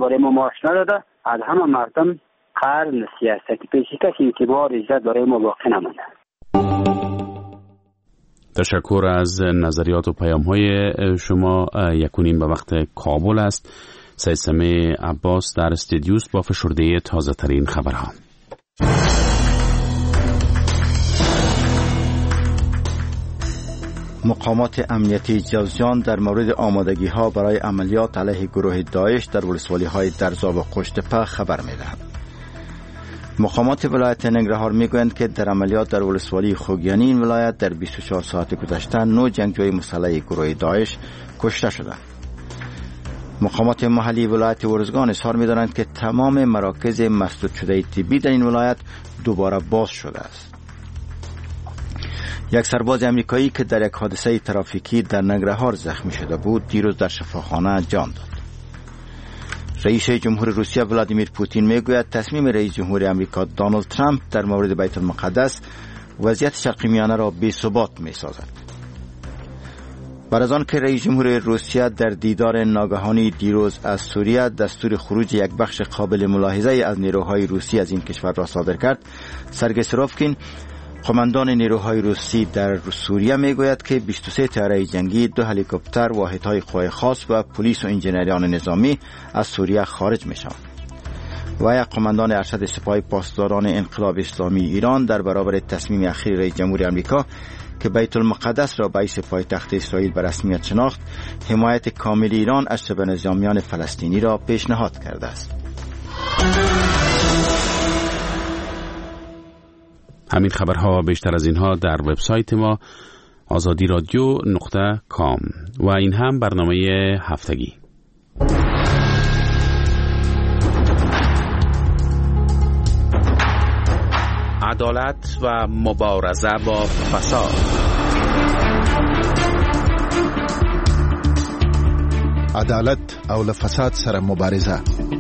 برای ما آشنا داده، از همه مردم قرن سیاستی پیشکش اعتبار ایجاد برای ما باقی نمانده. تشکر از نظریات و پیام‌های شما. 1:30 به وقت کابل است. سید سمیع عباس در استودیوست با فشرده تازه ترین خبرها. مقامات امنیتی جوزجان در مورد آمادگی‌ها برای عملیات علیه گروه داعش در ولسوالی‌های درزا و قشتپه خبر می‌دهند. مقامات ولایت ننگرهار میگویند که در عملیات در ولسوالی خوگیانی این ولایت در 24 ساعت گذشته 9 جنگجوی مسلح گروه داعش کشته شدند. مقامات محلی ولایت ارزگان اظهار می‌دارند که تمام مراکز مسدود شده طبی در این ولایت دوباره باز شده است. یک سرباز امریکایی که در یک حادثه ترافیکی در ننگرهار زخمی شده بود دیروز در شفاخانه جان داد. رئیس جمهور روسیه ولادیمیر پوتین میگوید تصمیم رئیس جمهور آمریکا دونالد ترامپ در مورد بیت المقدس وضعیت شرق میانه را بی‌ثبات می‌سازد. بعد از آن که رئیس جمهور روسیه در دیدار ناگهانی دیروز از سوریه دستور خروج یک بخش قابل ملاحظه از نیروهای روسی از این کشور را صادر کرد، سرگئی سروفکین قماندان نیروهای روسی در سوریه میگوید که 23 طیاره جنگی، 2 هلیکوپتر، واحدهای قوای خاص و پلیس و انجینریان نظامی از سوریه خارج میشوند. و یک قماندان ارشد سپاه پاسداران انقلاب اسلامی ایران در برابر تصمیم اخیر رئیس جمهور آمریکا که بیت المقدس را رئیس پایتخت اسرائیل به رسمیت شناخت، حمایت کامل ایران از شبه نظامیان فلسطینی را پیشنهاد کرده است. همین خبرها بیشتر از اینها در وبسایت ما azadiradio.com و این هم برنامه هفتگی. عدالت و مبارزه با فساد. عدالت او فساد سره مبارزه.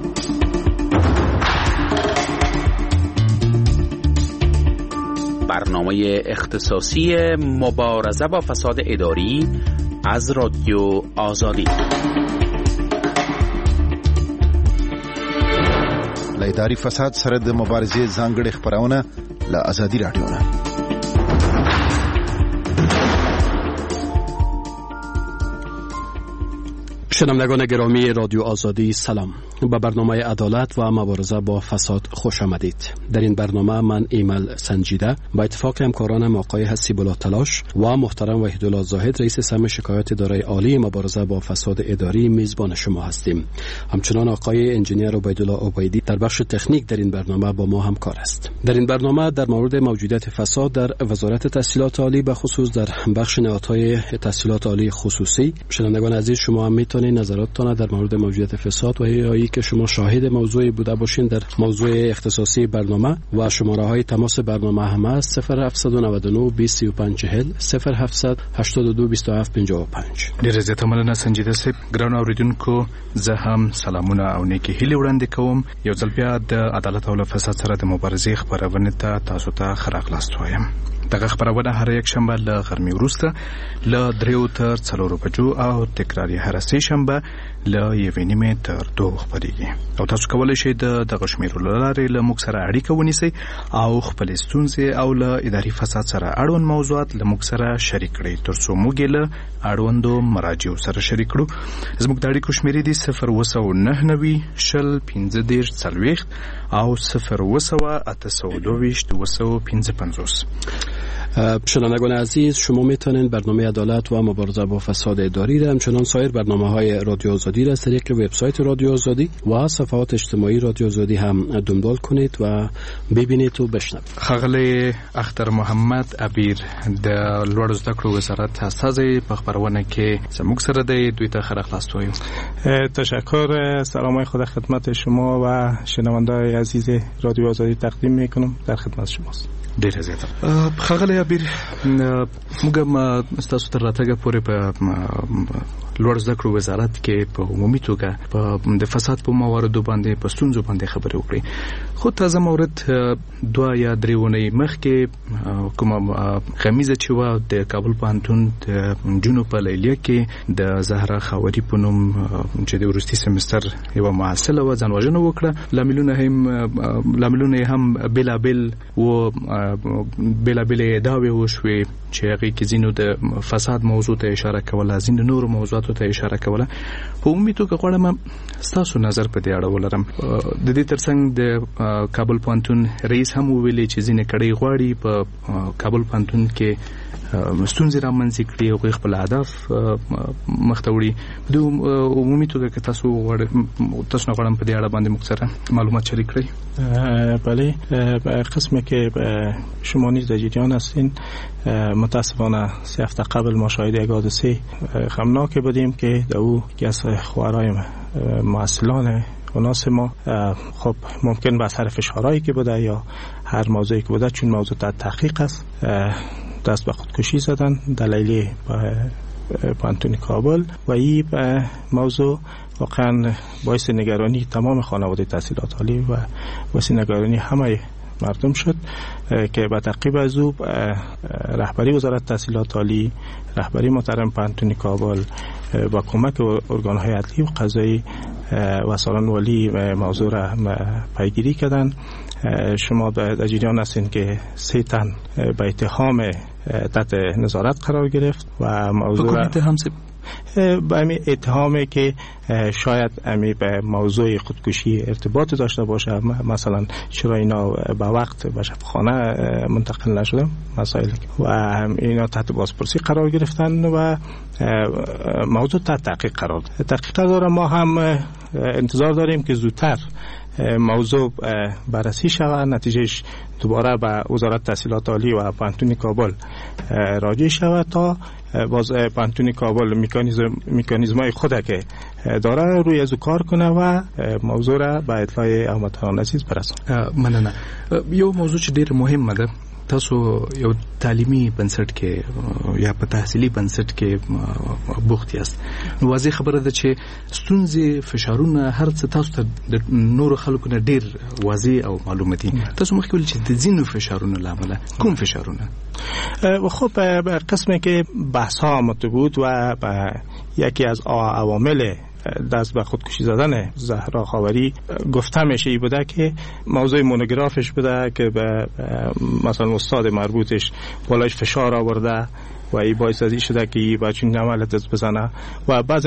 برنامه اختصاصی مبارزه با فساد اداری از رادیو آزادی. لایداری فساد سره د مبارزې ځانګړې خبرونه له آزادی رادیو نه. شنوندگان گرامی رادیو آزادی سلام. به برنامه عدالت و مبارزه با فساد خوش آمدید. در این برنامه من ایمل سنجیده با اتفاق همکارانم آقای حسیب‌الله تلاش و محترم وحیدالله زاهد رئیس سم شکایات اداره عالی مبارزه با فساد اداری میزبان شما هستیم. همچنان آقای انجینیر عبیدالله عبیدی در بخش تکنیک در این برنامه با ما همکار است. در این برنامه در مورد موجودیت فساد در وزارت تحصیلات عالی به خصوص در بخش نهادهای تحصیلات عالی خصوصی، شنوندگان عزیز شما هم میتونید نظراتتان در مورد موجودیت فساد و یا که شما شاهد موضوعی بوده باشین در موضوع اختصاصی برنامه و شماره های تماس برنامه هم است 0799 2540 0782 2755. ډیر زیاته مننه سنجیده صاحب. ګران اوریدونکو زه هم سلامونه او نیکی هیله وړاندې کوم. یو ځل بیا د عدالت او فساد سره د مبارزې خبرونه ته تاسو ته ښه راغلاست وایم. دغه خبرونه هر یک شنبه له غرمې وروسته له 3 تر 4 بجو او تکراری هر سه شنبه له 1:30 تر 2 خبرېږي. او تاسو کولای شئ دغه شمیرو لارې له موږ سره اړیکه ونیسئ او خپل ستونزې او له اداري فساد سره اړوند موضوعات له موږ سره شریک کړئ ترڅو موږ له اړوندو مراجعو سره شریک کړو. زموږ د اړیکو شمیرې دي 01990 شل 15 40 او 01822 شنوندگان عزیز شما میتونید برنامه عدالت و مبارزه با فساد اداری را همچنان سایر برنامه‌های رادیو آزادی را از طریق وبسایت رادیو آزادی و صفحات اجتماعی رادیو آزادی هم دنبال کنید و ببینید و بشنوید. ښاغلی اختر محمد عبیر د لوړ زده کړو وزارت استازی په خبرونه کې زموږ سره دی. دوی ته ښه راغلاست وایم. تشکر. سلامای خدا خدمت شما و شنونده‌های عزیز رادیو آزادی تقدیم میکنم. در خدمت شماست. ډیر زیاته. ښاغلی عبیر موږ ستاسو تر راتګه پورې په لوړ زده کړو وزارت کې په عمومي توګه په د فساد په مواردو باندې په ستونزو باندې خبرې وکړې. خو تازه مورد 2 یا 3 ونې مخکې کومه خمیزه چې و د کابل پوهنتون د جنوب په لیلیه کې د زهرا خاوري په نوم چې د وروستي سمستر یو محصله و ځانوژنه وکړه. لاملونه هم بلابل و بلابل ادعاوې وشوې چې هغه کې ځینو د فساد موضوع ته اشاره کوله، ځینو نور موضوعاتو ته اشاره کوله. په عمومي توګه غواړم ستاسو نظر په دې اړه ولرم. د دې ترڅنګ د کابل پوهنتون رئیس هم ویلي چې ځینې کړي غواړي په کابل پوهنتون کې ستونزې رامنځته کړي او خپل هدف مخته وړي. د عمومي توګه که تاسو غواړم په دې اړه باندې مختصرا معلومات شریک کړئ. بله، قسمی که شما نیز در جریان هستین، متاسفانه 3 هفته قبل ما شاهد یک حادثه غمناک بودیم که در او یکی از خواهرای معسلان اوناس ما خب ممکن به اثر فشارهایی که بوده یا هر موضوعی که بوده، چون موضوع تحقیق است، دست به خودکشی زدن دلیلی پوهنتون کابل و این موضوع واقعا باعث نگرانی تمام خانواده تحصیلات عالی و باعث نگرانی همه مردم شد که با تعقیب از او رهبری وزارت تحصیلات عالی، رهبری محترم پوهنتون کابل با کمک ارگان‌های عدلی و قضایی و سالن والی موضوع را پیگیری کردند. شما در جریان هستین که 3 تن به اتهام تحت نظارت قرار گرفت و موضوع به همین اتهامی که شاید امی به موضوع خودکشی ارتباط داشته باشه، مثلا چرا اینا به وقت به شفاخانه منتقل نشدن، مسائل و اینا تحت بازپرسی قرار گرفتن و موضوع تحت تحقیق قرار داد. تحقیق داره. ما هم انتظار داریم که زودتر موضوع بررسی شود، نتیجهش دوباره به وزارت تحصیلات عالی و پوهنتون کابل راجع شود تا باز پوهنتون کابل مکانیزمای خود که داره روی از کار کنه و موضوع را به اطلاع عامه عزیز برسونه. مننه. یو موضوع چې ډیر مهمه ده، تاسو یو تعلیمي بنسټ کې یا په تحصیلي بنسټ کې بوخت یاست. نو واضح خبره ده چې ستونزې فشارونه هر څه تاسو ته د نورو خلکو نه ډیر واضح او معلومه دي. تاسو مخکې ویل چې د ځینو فشارونو لامل کوم فشارونه؟ خب قسمی که بحث ها آمده بود و یکی از عوامل دست به خودکشی زدن زهرا خاوری گفته میشه ای بوده که موضوع مونوگرافش بوده که به مثلا استاد مربوطش بالایش فشار آورده و ای باعث ازی شده که ای بچون نمال دست بزنه و بعض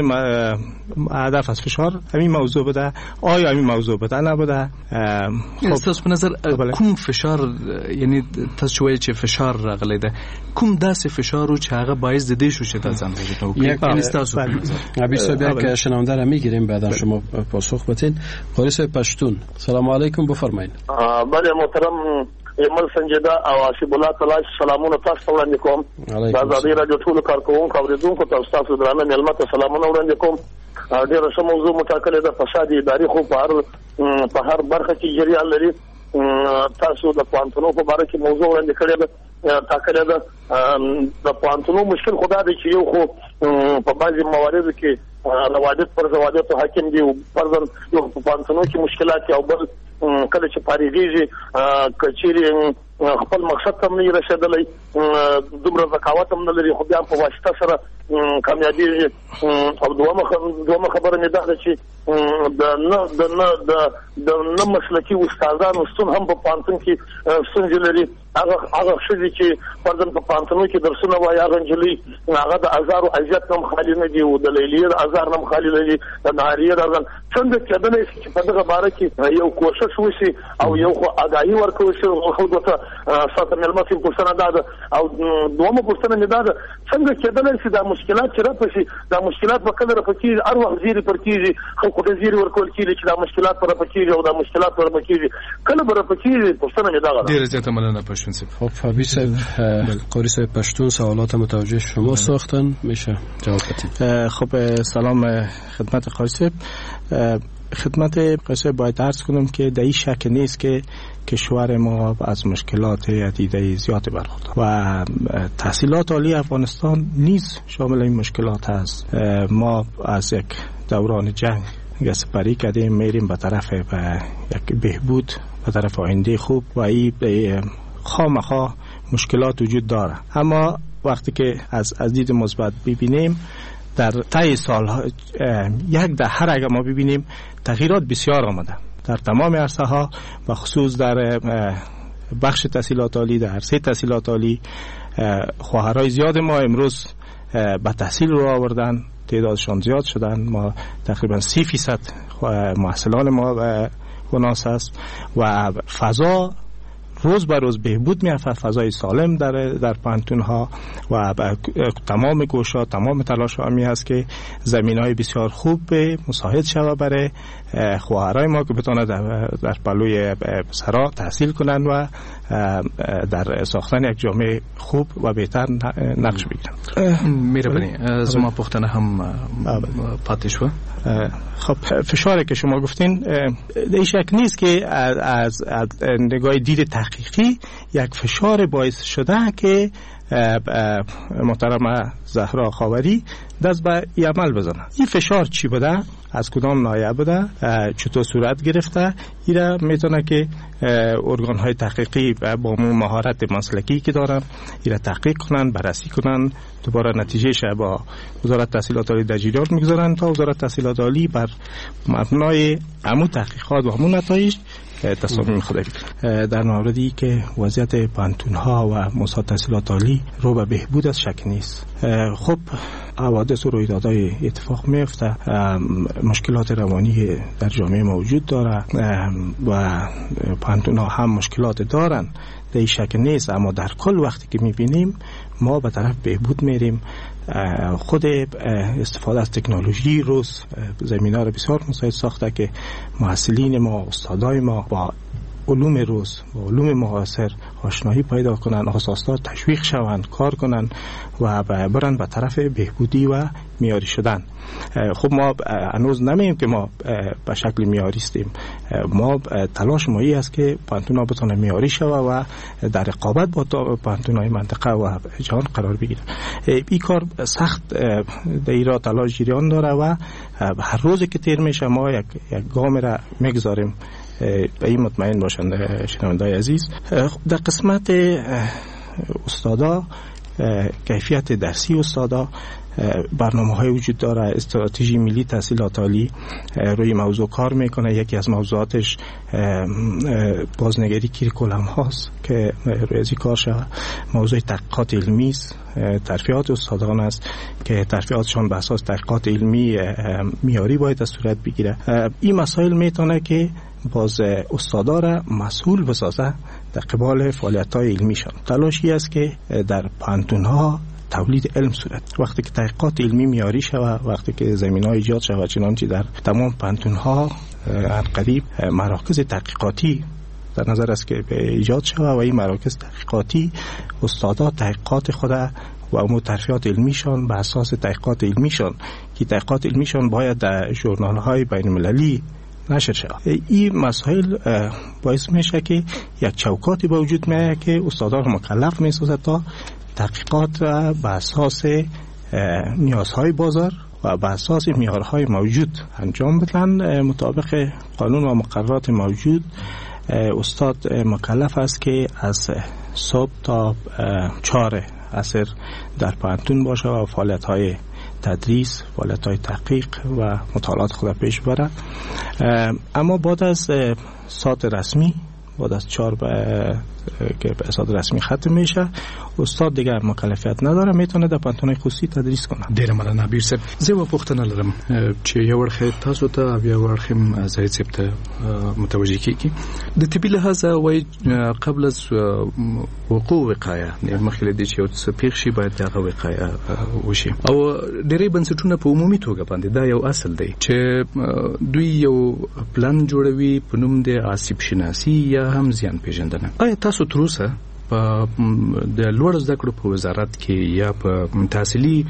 هدف از فشار همین موضوع بوده. آیا همین موضوع بوده نبوده؟ خب تاسو په نظر کوم فشار، یعنی تاسو وایي چې فشار راغلی ده، کوم داسې فشار چې هغه باعث د دې شو چې د ځان وژنه وکړي؟ یعنی تاسو عبیر صاحب که شنونده را میگیریم بعدا شما پاسخ بدین. قاری صاحب پشتون، سلام علیکم، بفرمایید. بله محترم ایمل سنجیده او حسیب الله تعالی سلامونه تاسو ته وړاندې کوم. د ازادي رادیو ټولو کارکوونکو اوریدونکو ته تاسو درانه مېلمه ته سلامونه وړاندې کوم. ډېره ښه موضوع مټاکلې ده. فساد اداري خو په هر برخه کې جریان لري. تاسو د پوهنتونو په باره کې موضوع وړاندې کړې ده، ټاکلې ده. د پوهنتونو مشکل خدا دی چې یو خو په بعضې مواردو کې روادت پر روادتو حاکم دي، فرضاً یو په پوهنتونو کې مشکلات او بل کله چې فارغېږي کچېرې خپل مقصد ته هم نه رسېدلی، دومره ذکاوت هم نه لري، خو بیا په واسطه سره کامیابېږي. او دومه خبره مې دا ده چې د نه مسلکي استادانو ستون هم په پوهنتون کې ستونزې لري. هغه ښځې چې فرضاً په پوهنتونو کې درسونه وایي، هغه نجلۍ هغه د ازارو اذیت نه هم خالي نه دي او د لیلیې د ازار نه هم خالي نه دي، د نهاریې د ازار. څنګه کېدلی شي چې په دغه باره کې یو کوښښ وشي او یو خو آګاهي ورکړل شي خلکو ته؟ ستاسو مېلمه صاحب پوښتنه دا ده. او دومه پوښتنه مې دا ده، څنګه کېدلی شي دا مشکلات چې رافشي، دا مشکلات به کله رافکېږي؟ هر وخت زیرې پر کېږي، خلکو ته زیرې ورکول کېږي چې دا مشکلات پر رافکېږي او دا مشکلات پر رافکېږي. کله به رافکېږي؟ پوښتنه مې دغه ده. ډېره زیاته مننه پشتون صاحب. خب فبی صاحب، قاری صاحب پشتون سوالات متوجه شما ساختن، میشه جواب بدید. خب سلام خدمت قاری صاحب. خدمت قصه باید عرض کنم که در این شک نیست که کشور ما از مشکلات عدیده زیاد برخورد و تحصیلات عالی افغانستان نیز شامل این مشکلات است. ما از یک دوران جنگ سپری کردیم، میریم به طرف یک بهبود، به طرف آینده خوب و این خامخا مشکلات وجود داره. اما وقتی که از دید مثبت ببینیم در طی سالها یک دهه اگر ما ببینیم تغییرات بسیار آمده در تمام عرصه ها و خصوص در بخش تحصیلات عالی، در عرصه تحصیلات عالی خواهرای زیاد ما امروز به تحصیل رو آوردن، تعدادشان زیاد شدن. ما تقریبا 30% محصلان ما وناس است و فضا روز به روز بهبود می‌یافته، فضای سالم در پانتون ها و تمام گوشا تمام تلاش ها می هست که زمین‌های بسیار خوب مساعد شود برای خواهرای ما که بتونه در پلوی پسرها تحصیل کنند و در ساختن یک جامعه خوب و بهتر نقش بگیرن. میره بنی از ما پختنه هم پاتې شو. خب فشاری که شما گفتین در شک نیست که از نگاه دید تحقیقی یک فشار باعث شده که محترم زهرا خاوری دست به عمل بزنه. این فشار چی بوده؟ از کدام ناحیه بوده؟ چطور صورت گرفته؟ اینا میتونه که ارگان های تحقیقی با مهارت مسلکی که دارن اینا تحقیق کنن، بررسی کنن، دوباره نتیجهش با وزارت تحصیلات عالی در جریان میگذارن تا وزارت تحصیلات عالی بر مبنای همون تحقیقات و همون نتایج تصمیم خود بگیره. در موردی که وضعیت پانتون ها و مؤسسات تحصیلات عالی رو به بهبود از شک نیست. خب حوادث و رویدادهای اتفاق میفته، مشکلات روانی در جامعه موجود داره و پانتون ها هم مشکلات دارن، در این شک نیست. اما در کل وقتی که میبینیم ما به طرف بهبود میریم. خود استفاده از تکنولوژی روز زمینه را بسیار مساعد ساخته که محصلین ما، استادای ما با علوم روز و علوم معاصر آشنایی پیدا کنن، اساسا تشویق شوند، کار کنن و برن به طرف بهبودی و معیاری شدن. خب ما هنوز نمیم که ما به شکل معیاری استیم. ما تلاش ما است که پانتون ها بتونه معیاری شوه و در رقابت با پانتون های منطقه و جهان قرار بگیره. این کار سخت در ایران تلاش جریان داره و هر روزی که تیر میشه ما یک گام را میگذاریم. به این مطمئن باشند شنوندای عزیز. در قسمت استادا، کیفیت درسی استادا، برنامه‌های وجود داره. استراتژی ملی تحصیلات عالی روی موضوع کار میکنه. یکی از موضوعاتش بازنگری کریکولم هاست که روی ازی کار شود. موضوع تحقیقات علمی است، ترفیعات استادان است که ترفیعاتشان به اساس تحقیقات علمی معیاری باید از صورت بگیره. این مسائل میتونه که باز استادا را مسئول بسازه در قبال فعالیت‌های علمیشان. تلاشی است که در پانتون‌ها تولید علم صورت. وقتی که تحقیقات علمی معیاری شود، وقتی که زمینه‌ها ایجاد شود، چنانچه در تمام پانتون‌ها قریب مراکز تحقیقاتی در نظر است که به ایجاد شود و این مراکز تحقیقاتی استادا تحقیقات خود و امور ترفیعات علمیشان به اساس تحقیقات علمیشان که تحقیقات علمیشان باید در ژورنال‌های بین‌المللی نشر شود. این مسائل باعث میشه که یک چوکاتی به وجود میاد که استادان مکلف میسازه تا تحقیقات را به اساس نیازهای بازار و به اساس معیارهای موجود انجام بدن. مطابق قانون و مقررات موجود استاد مکلف است که از صبح تا 4 عصر در پانتون باشه و فعالیت‌های تدریس، فعالیت‌های تحقیق و مطالعات خود پیش بره. اما بعد از ساعت رسمی، بعد از 4 که به ساعت رسمی ختم میشه، استاد دیگر مکلفیت نداره، میتونه در پانتون خصوصی تدریس کنه. ډیر مننه بیر صاحب. زه و پوښتنه لرم چې یو ورخه تاسو ته او یو ورخه زاید صاحب ته متوجه کیږي. د طبي لحاظ وای قبل از وقوع وقایع مخکې د چې یو څه پیښ شي باید دغه وقایع وشي. او ډېری بنسټونه په عمومي توګه باندې دا یو اصل دی چې دوی یو پلان جوړوي په نوم د آسیب شناسي یا هم زیان پیژندنه. آیا تاسو تر اوسه په د لوړ زده کړو په وزارت کې یا په تحصیلي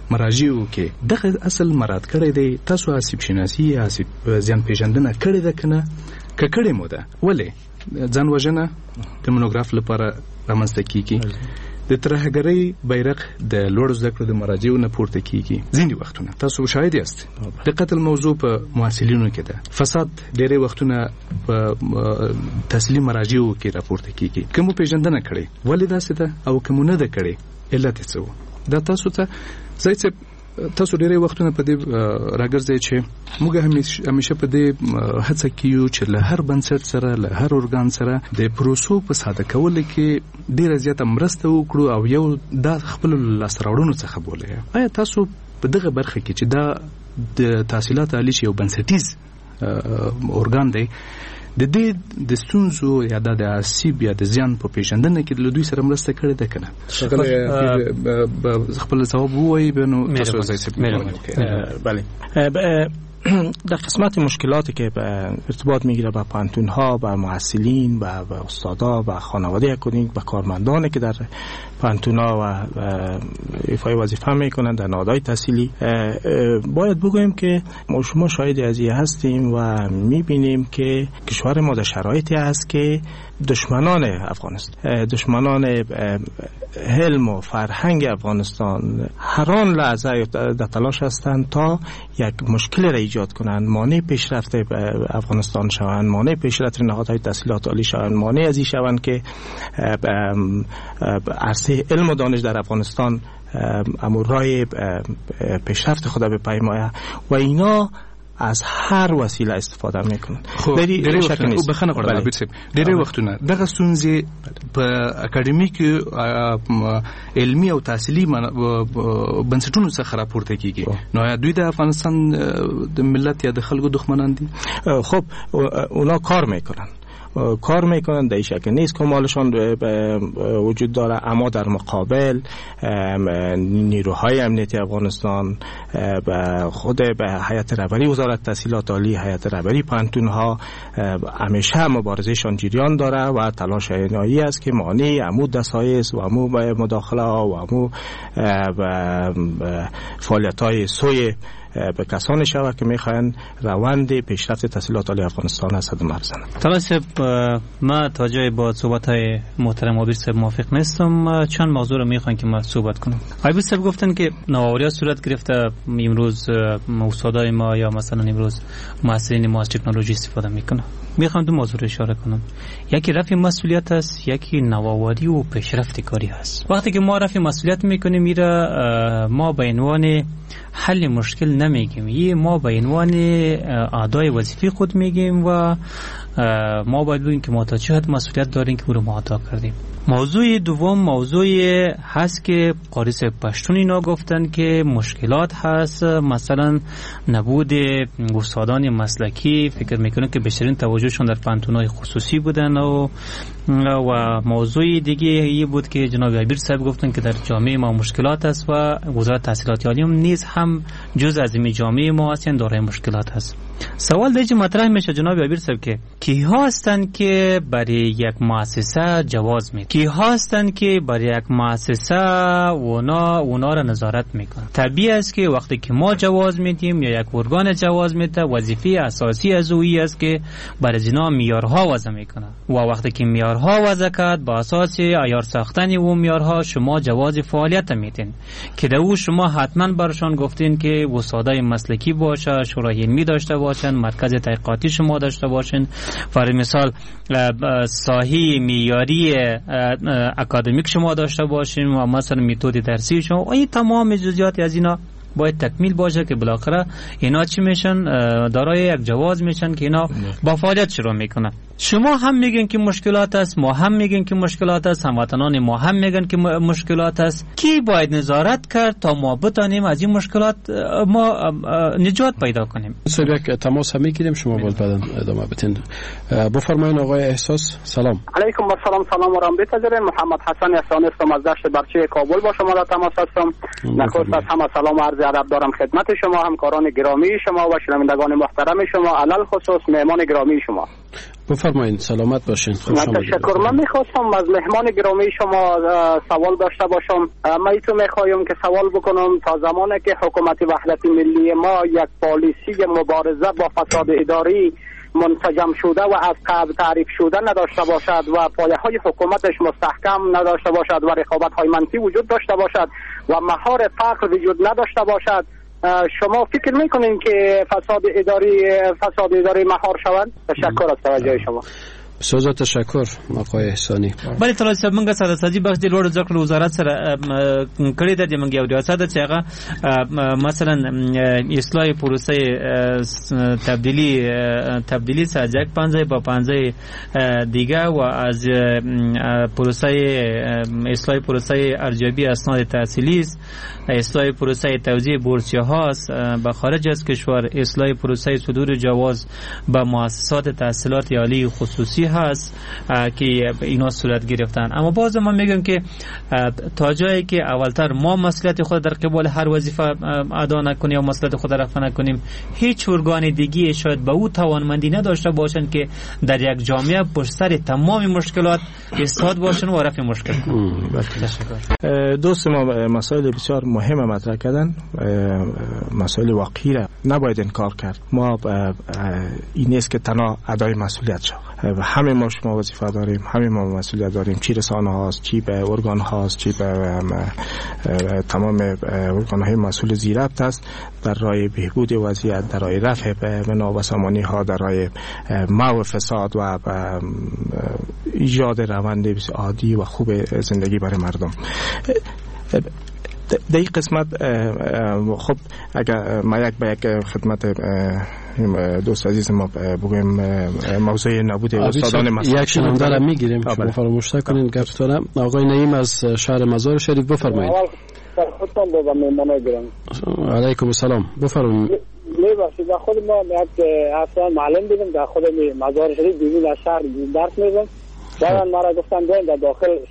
مراجعو کې دغه اصل مراد کړی دی. تاسو آسیب شناسی آسیب زیان پیژندنه کړی ده کنه کړی مو ده؟ ولې ځان وژنه د مونوګراف لپاره رامنځته کیږي؟ د ترهګرۍ بیرغ د لوړ زده کړو د مراجعو نه پورته کیږي. ځینې وختونه تاسو شاهد یاست د قتل موضوع په محصلینو کې ده. فساد ډېرې وختونه په تحصیلي مراجعو کې راپورته کیږي. کوم پیژندنه کړي ولې داسې ده او کوم نه ده کړي علت څه و؟ دا تاسو ته زیات تاسو ډېرې وختونه په دې راګرځي چې موږ همیشه په دې هڅه کیو چې له هر بنسټ سره له هر ارګان سره د پروسو په ساده کولو کې ډېره زیاته مرسته وکړو او یو د خپل لاسراوړنو څخه بوله. آیا تاسو په دغه برخه کې چې دا د تحصیلات عالی یو بنسټیز ارګان دی د دې د ستونزو یا د آسیب یا د زیان په پیژندنه کې له دوی سره مرسته کړې ده کنه؟ خپل ځواب وایي بنو تاسو زیات بله. در قسمت مشکلاتی که ارتباط میگیره با پانتون‌ها، با محصلین، با استادا، با خانواده اکادمیک، با کارمندانی که در پانتون‌ها و ایفای وظیفه میکنن در نهادهای تحصیلی، باید بگوییم که شما شاهد از این هستیم و میبینیم که کشور ما در شرایطی است که دشمنان افغانستان، دشمنان حلم و فرهنگ افغانستان هر آن لحظه در تلاش هستند تا یک مشکل را ایجاد کنند، مانع پیشرفت افغانستان شوند، مانع پیشرفت نهادهای تحصیلات عالی شوند، مانع از این شوند که عرصه علم و دانش در افغانستان امورای پیشرفت خود بپیماید و اینا از هر وسیله استفاده میکنن. ډېرې وختونه وبخنه غواړم ډېرې وختونه دغه ستونزې په اکاډمیک علمي او تحصیلي بنسټونو څخه راپورته کیږي. نو دوی د افغانستان د ملت یا د خلکو دښمنان دي؟ خب اونا کار میکنن در این شکل نیست که مالشان وجود داره، اما در مقابل نیروهای امنیتی افغانستان خود به هیئت رهبری وزارت تحصیلات عالی، هیئت رهبری پانتون‌ها همیشه مبارزهشان جریان داره و تلاش اینایی است که مانع عمود دسایس و عمود مداخله ها و عمود فعالیت‌های سوی به کسانی شود که میخواین روند پیشرفت تحصیلات عالی افغانستان از صدمه بزنند. طلعت صاحب، ما تا جای با صحبت‌های محترم عابر صاحب موافق نیستم. چند موضوع رو میخوان که ما صحبت کنم. عابر صاحب گفتن که نوآوری‌ها صورت گرفته، امروز استادای ما یا مثلا امروز محصلین ما از تکنولوژی استفاده میکنن. میخوام دو موضوع رو اشاره کنم. یکی رفع مسئولیت است، یکی نوآوری و پیشرفت کاری است. وقتی که ما رفع مسئولیت میکنیم میره ما به عنوان حل مشکل نمیگیم، یه ما به عنوان ادای وظیفه خود میگیم و ما باید بگیم که ما تا چه حد مسئولیت داریم که او رو ما ادا کردیم. موضوع دوم موضوع هست که قاری صاحب پشتون اینا گفتن که مشکلات هست، مثلا نبود استادان مسلکی. فکر میکنم که بیشترین توجهشون در پانتون‌های خصوصی بودن و موضوع دیگه یه بود که جناب عابر صاحب گفتن که در جامعه ما مشکلات است و وزارت تحصیلات عالی نیز هم جز از این جامعه ما هستن دارای مشکلات هست. سوال دیگه مطرح میشه جناب عابر صاحب که کیها هستن که برای یک مؤسسه جواز میدن، کیها هستن که برای یک مؤسسه اونا را نظارت میکنن؟ طبیعی است که وقتی که ما جواز میدیم یا یک ارگان جواز میده، وظیفه اساسی از اویی است که برای جنا معیارها وضع میکنه و وقتی که معیارها وضع کرد با اساس عیار ساختن و معیارها شما جواز فعالیت میدین که در او شما حتما برشان گفتین که استادای مسلکی باشه، شورای علمی داشته باشن، مرکز تحقیقاتی شما داشته باشین، برای مثال ساحه معیاری اکادمیک شما داشته باشین و مثلا متد درسی شما. این تمام جزئیات از اینا باید تکمیل باشه که بالاخره اینا چی میشن؟ دارای یک جواز میشن که اینا با فعالیت شروع میکنن. شما هم میگن که مشکلات است، ما هم میگن که مشکلات است، هموطنان ما هم میگن که مشکلات است. کی باید نظارت کرد تا ما بتانیم از این مشکلات ما نجات پیدا کنیم؟ صاحب یک تماس هم میگیریم، شما باید بعداً ادامه بدین. بفرمایید آقای احساس. سلام علیکم. سلام و رحمت الله. محمد حسن احسانی هستم از دشت برچه کابل با شما در تماس هستم. نخست از همه سلام و عرض ادب دارم خدمت شما، همکاران گرامی شما و شنوندگان محترم شما، علل خصوص مهمان گرامی شما. بفرمایید، سلامت باشین. تشکر. من میخواستم از مهمان گرامی شما سوال داشته باشم. من ایتو میخوایم که سوال بکنم تا زمانی که حکومت وحدت ملی ما یک پالیسی مبارزه با فساد اداری منسجم شده و از قبل تعریف شده نداشته باشد و پایه های حکومتش مستحکم نداشته باشد و رقابت های منفی وجود داشته باشد و مهار فقر وجود نداشته باشد، شما فکر میکنین که فساد اداری مهار شود؟ تشکر از توجه شما. بسیار تشکر آقای احسانی. بله طلال صاحب موږ سره ساجي بخش د لوړ ذکر وزارت سره کړی د موږ یو ریاست چې هغه مثلا اصلاح پروسه تبدیلی ساجک 50 با 50 دیگه و از پروسه اصلاح پروسه ارزیابی اسناد تحصیلی است، اصلاح پروسه توزیع بورسیه هاست به خارج از کشور، اصلاح پروسه صدور جواز به مؤسسات تحصیلات عالی خصوصی هست که اینا صورت گرفتن. اما باز ما میگم که تا جایی که اولتر ما مسئولیت خود در قبال هر وظیفه ادا نکنیم و مسئولیت خود رفع نکنیم، هیچ ارگان دیگه شاید به او توانمندی نداشته باشن که در یک جامعه پشت سر تمام مشکلات ایستاد باشن و رفع مشکل کنن. دوست ما مسائل بسیار مهم مطرح کردن، مسائل واقعی را نباید انکار کرد. ما این نیست که تنها ادای مسئولیت شود، همه ما شما وظیفه داریم، همه ما مسئولیت داریم، چی رسانه هاست، چی به ارگان هاست، چی به تمام ارگان های مسئول زیربط است در راه بهبود وضعیت، در راه رفع نابسامانی ها، در راه محو فساد و ایجاد روند عادی و خوب زندگی برای مردم. در این قسمت خب اگر ما یک به یک خدمت دوست عزیز ما بگویم موضوع نبود استادان مسئول یک شنونده را میگیریم، شما فراموش نکنین گفتارم. آقای نعیم از شهر مزار شریف بفرمایید. خودتون با مهمان گرامی. علیکم السلام، بفرمایید. میبخشید خود ما اصلا معلم بودم در خود مزار شریف بیرون از شهر درس میدم. بعد ما را گفتن بیاین در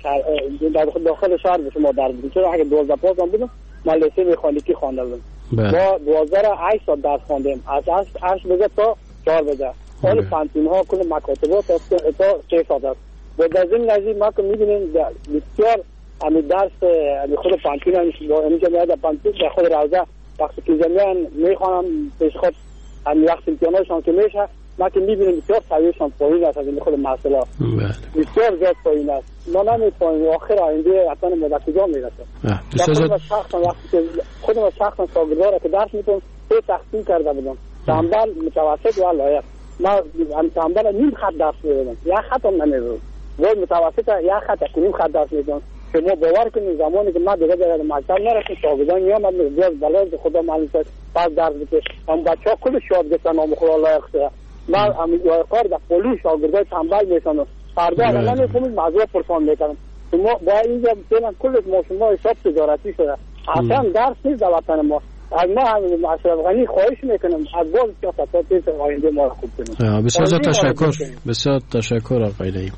داخل شهر به شما درس بدیم، چون اگه 12 پاس هم بودم من لیسه مکانیکی خوانده بودم. ما 12 ساعت درس خواندیم، از 8 بجه تا 4 بجه. کل پانتین ها، کل مکاتبات تا 3 ساعت است. با در ضمن نزدیک ما که می‌بینیم بسیار همین درس خود پانتین اینجا میاد در پانتین در خود روزه وقتی که زمیان میخوانم پیش خود همین وقت امتحاناشون که میشه ما که میبینیم بسیار سویشان پایین است از این خود مسئله بسیار زیاد پایین است. ما نمی‌فهمیم آخر آینده اصلا ما کجا میرسه. خودم شخصا شاگردان که درس میکنم 3 تقسیم کرده بودم، تنبل، متوسط و لایق. ما تنبل نیم خط درس میدادم، یک خط هم نمیدادم، و متوسط یک خط نیم خط درس میدادم. شما باور کنید زمانی که ما دیگه در مکتب نرفتیم شاگردان میام بیاد بلد خدا معلوم شد بعد درس بده. هم بچه‌ها کل شاد گفتن نام خدا لایق شده. ما همین کار در پلیس شاگردای تنبل میشن، فردا اگر نمی‌فهمید موضوع پرسان میکنن. شما با اینجا مثلا کل ما شما حساب تجارتی شده، اصلا درس نیست در وطن ما. از ما همین اشرف غنی خواهش میکنم از باز سیاست آینده ما را خوب کنیم. بسیار تشکر، بسیار تشکر آقای نعیم.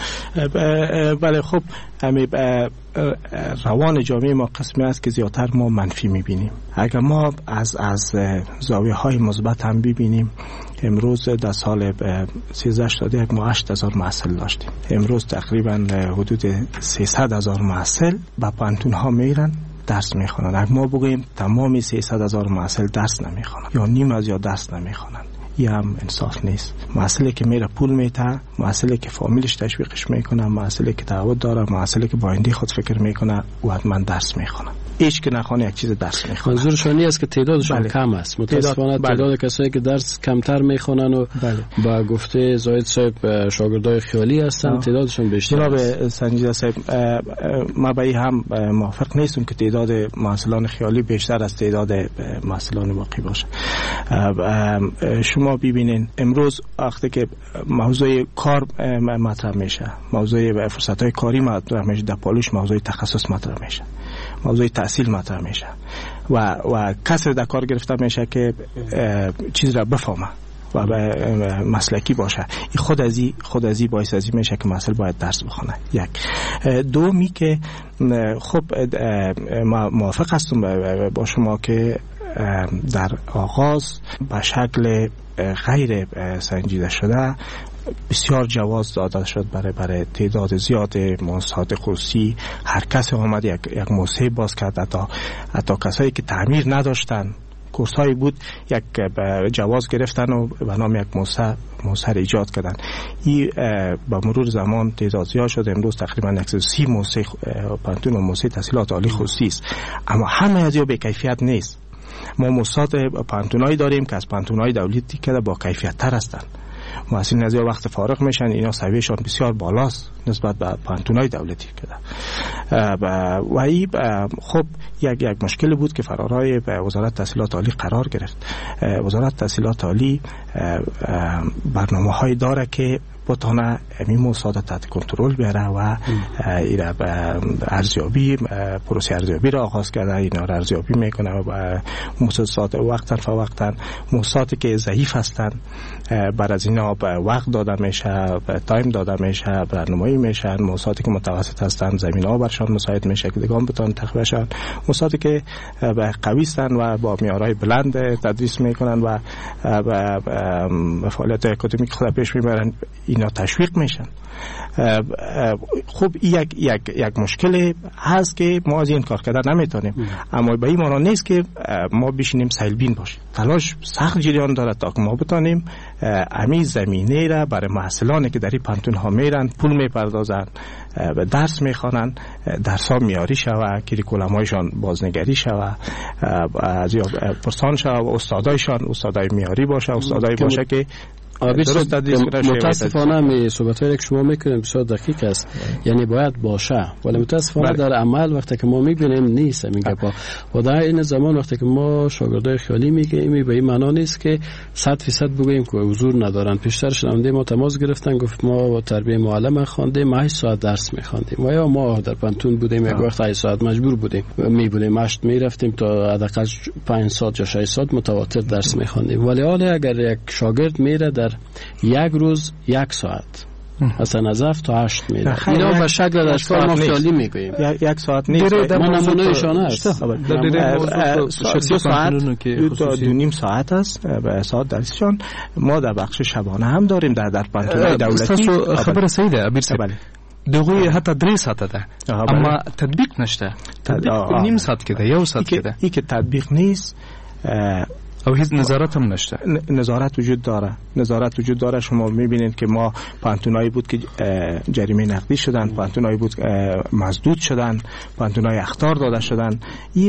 بله خب همین روان جامعه ما قسمی است که زیادتر ما منفی میبینیم. اگر ما از زاویه های مثبت هم ببینیم، امروز در سال 1381 ما 8000 محصل داشتیم. امروز تقریبا حدود 300,000 محصل به پانتون ها میرن درس میخونن. اگر ما بگوییم تمام 300,000 محصل درس نمیخونن یا نیم از یا درس نمیخونن، یه هم انصاف نیست. محصلی که میره پول میته، محصلی که فامیلش تشویقش میکنه، محصلی که تعهد داره، محصلی که با آینده خود فکر میکنه و حتما درس میخونه. هیچ که نخونه یک چیز درس میخونه. منظورشون است که تعدادشون کم است. متاسفانه تعداد کسایی که درس کمتر میخونن و با گفته زاید صاحب شاگردای خیالی هستن تعدادشون بیشتر. جناب سنجیده صاحب ما با این هم موافق نیستم که تعداد محصلان خیالی بیشتر از تعداد محصلان واقعی باشه. شما ببینین امروز وقتی که موضوع کار مطرح میشه، موضوع فرصت‌های کاری مطرح میشه، در پالوش موضوع تخصص مطرح میشه، موضوع تحصیل مطرح میشه و کسی در کار گرفته میشه که چیز را بفهمه و مسلکی باشه. خود ازی باعث ازی میشه که مسئله باید درس بخونه. یک دومی که خب ما موافق هستم با شما که در آغاز به شکل غیر سنجیده شده بسیار جواز داده شد برای تعداد زیاد مؤسسات خصوصی. هر کسی آمد یک موسسه باز کرد، حتی کسایی که تعمیر نداشتن، کورسایی بود یک جواز گرفتن و به نام یک موسسه ایجاد کردن. این با مرور زمان تعداد زیاد شد. امروز تقریبا 130 موسسه پانتون و موسسه تحصیلات عالی خصوصی است، اما همه از این به کیفیت نیست. ما موسسات پانتونایی داریم که از پانتونای دولتی که با کیفیت تر هستند. محصلین از وقت فارغ میشن، اینا سویهشان بسیار بالاست نسبت به پانتونای دولتی کده و این خب یک مشکل بود که فرارای به وزارت تحصیلات عالی قرار گرفت. وزارت تحصیلات عالی برنامه‌های داره که بتونه این موسسات تحت کنترل بیاره و اینا ارزیابی پروسه ارزیابی را آغاز کرده. اینا را ارزیابی میکنه و موسسات وقتا فوقتا موسساتی که ضعیف هستند بر از اینا وقت داده میشه، تایم داده میشه، برنامه‌ای میشن. موسساتی که متوسط هستند زمینه‌ها برشان مساعد میشه که دیگه بتونن تقویه شن. موسساتی که قوی هستند و با معیارهای بلند تدریس میکنن و فعالیت اکادمیک خود پیش میبرن، اینا تشویق میشن. خب یک مشکل هست که ما از این کار کردن نمیتونیم، اما به این معنی نیست که ما بشینیم سیلبین باشیم. تلاش سخت جریان داره تا که ما بتونیم امی زمینه را برای محصلانی که در این پانتون ها میرن پول میپردازن و درس میخوانن، درس ها میاری شوه، کریکولمایشان بازنگری شوه، از پرسان شوه و استادای میاری باشه، استادای باشه که متاسفانه می صحبتایی که شما میکنید بسیار دقیق است، یعنی باید باشه، ولی متاسفانه در عمل وقتی که ما میبینیم نیست. میگه و در این زمان وقتی که ما شاگردای خیالی میگیم به این معنا نیست که 100% بگوییم که حضور ندارن. پیشتر شنونده ما تماس گرفتن، گفت ما تربیه معلم خواندیم، 8 ساعت درس میخواندیم و یا ما در پانتون بودیم یک وقت 8 ساعت مجبور بودیم میبودیم 8 میرفتیم تا حداقل 5 ساعت یا 6 ساعت متواتر درس میخواندیم. ولی حالا اگر یک شاگرد میره در یک روز 1 ساعت اصلا از 7 تا 8 میره، اینا به شکل در اشکال ما خیالی میگوییم 1 ساعت نیست. ما نمونهشان هست در 3 ساعت تا 2.5 ساعت است به ساعت درسشان. ما در بخش شبانه هم داریم در پانتونای دولتی. خبر سیده ابیر سبالی دوغوی حتی 3 ساعت ده اما تطبیق نشته. تطبیق 1.5 ساعت کده 1 ساعت کده. این که تطبیق نیست او هیچ نظارت هم نشته. نظارت وجود داره. شما میبینید که ما پانتونایی بود که جریمه نقدی شدن، پانتونایی بود مزدود شدن، پانتونای اخطار داده شدن. این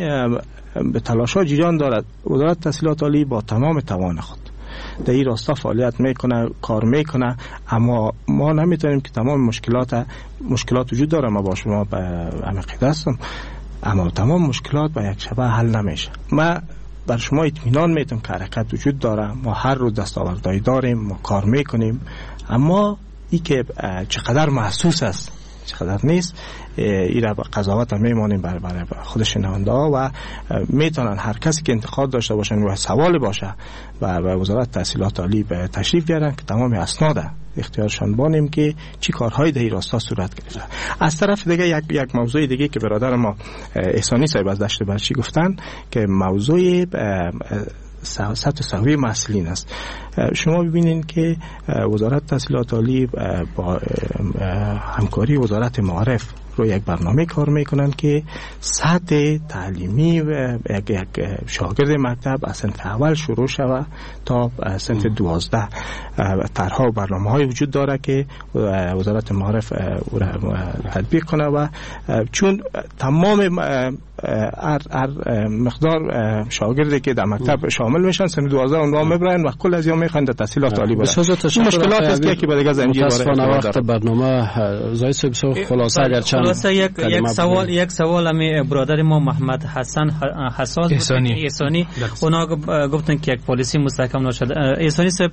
به تلاش‌ها جریان دارد. وزارت تحصیلات عالی با تمام توان خود در این راستا فعالیت میکنه، کار میکنه، اما ما نمیتونیم که تمام مشکلات وجود داره. ما با شما به عقیده هستم، اما تمام مشکلات به یک شبه حل نمیشه. ما بر شما اطمینان میتونم که حرکت وجود داره، ما هر روز دستاوردهایی داریم، ما کار میکنیم، اما این که چقدر محسوس است چقدر نیست، این را قضاوت میمانیم برای خود شنونده ها و میتونن هر کسی که انتقاد داشته باشن و سوال باشه و وزارت تحصیلات عالی به تشریف بیارن که تمام اسناد اختیارشان بانیم که چی کارهایی در این راستا صورت گرفته. از طرف دیگه یک موضوع دیگه که برادر ما احسانی صاحب از دشت برچی گفتن که موضوع سطح سوی محصلین است. شما ببینید که وزارت تحصیلات عالی با همکاری وزارت معارف رو یک برنامه کار میکنن که سطح تعلیمی یک شاگرد مکتب از صنف اول شروع شود تا صنف 12 طرح‌ها و برنامه‌های وجود داره که وزارت معارف تطبیق کنه و چون تمام مقدار شاگردی که در مکتب شامل میشن صنف 12 اونها میبرن و کل از اینا میخوان در تحصیلات عالی برن. مشکلات است که بعد از زنجیر وقت برنامه زاید صاحب خلاصه اگر چند یک سوال امی برادر ما محمد حسن حساس احسانی اونا گفتن که یک پالیسی مستحکم نشده. احسانی صاحب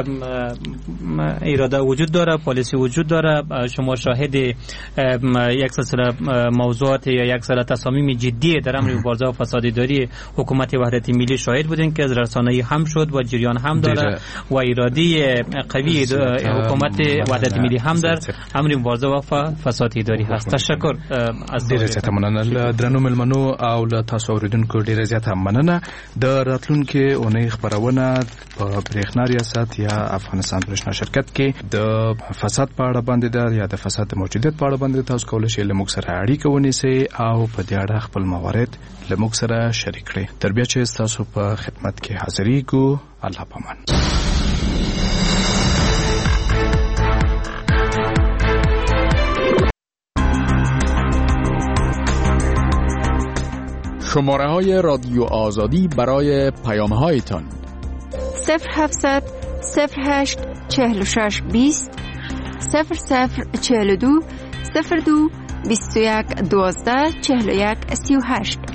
اراده وجود داره، پالیسی وجود داره، شما شاهد یک سلسله موضوعات یا یک سلسله تصامیم جدی در امر مبارزه با فساد اداری حکومت وحدت ملی شاهد بودین که از رسانه‌ای هم شد و جریان هم داره و اراده قوی حکومت وحدت ملی هم در امر مبارزه با فساد اداری هست. تشکر از ډیر زیاته مننه درنو ملمنو او له تاسو اوریدونکو ډیر زیاته مننه د راتلونکو اونۍ خبرونه په برېښنا ریاست یا افغانستان برېښنا شرکت کې د فساد په اړه باندې ده یا د فساد د موجودیت په اړه باندې تاسو کولای شئ له موږ سره اړیکه ونیسئ او په دې اړه خپل موارد له موږ سره شریک کړئ. تر بیا چې تاسو په خدمت کې حاضرېږو. الله پامان. شماره های رادیو آزادی برای پیام هایتان 0700 08 46 20 0042 02 21 12 41 38